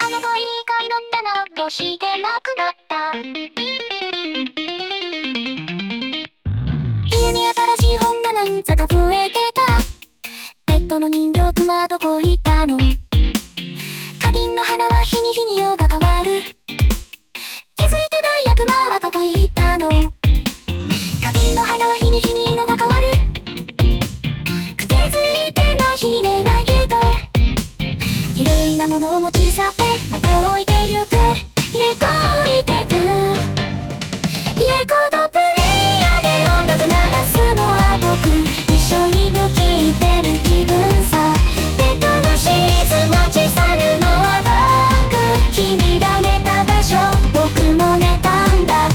あの恋がいろんなのとしてなくなった。家に新しい本が何座か増えてた。ペットの人形クマどこ行ったの。花瓶の花は日に日に色が変わる。気づいてない悪魔はどこ行ったの。花瓶の花は日に日に色が変わる。気づいてないひねないけど綺麗なものを持ち去ってまた置いてゆく。入れ替えてくレコードプレイヤーで音楽鳴らすのは僕。一緒に抜きてる気分さ。ベッドのシーツ持ち去るのは僕。君が寝た場所僕も寝たんだ。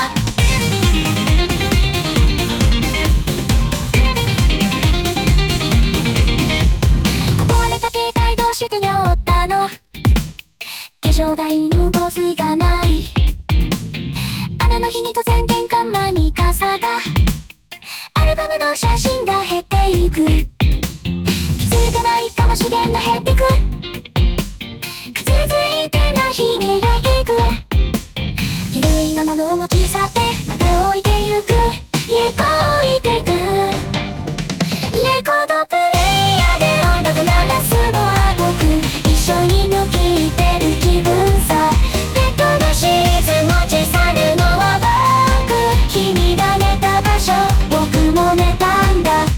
壊れた携帯どうして寄ったの。化粧台の香水がない。あの日に突然玄関前に傘が。アルバムの写真が減っていく。気づいてないかもしれんな減ってく。気づいてない日に焼いていく。綺麗なものを持ち去ってまた置いてゆく。家越いてくレコードプレイヤーで音楽鳴らすのは僕。一緒に抜きてる気分さ。ベッドのシーツ持ち去るのは僕。君が寝た場所僕も寝たんだ。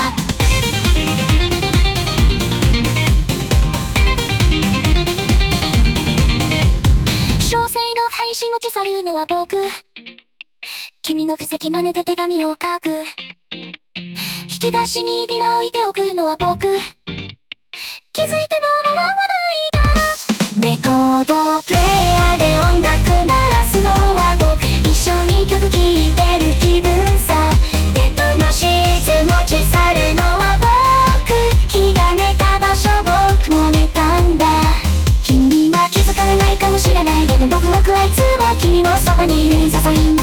小生の配信持ち去るのは僕。君の布石真似で手紙を書く。引き出しにビラ置いておくのは僕。気づいてもらわないからレコードプレイヤーで音楽鳴らすのは僕。一緒に曲聴いてる気分さ。ベッドのシーツ持ち去るのは僕。日が寝た場所僕も寝たんだ。君は気づかれないかもしれないけど僕はあいつは君のそばにいる。些細な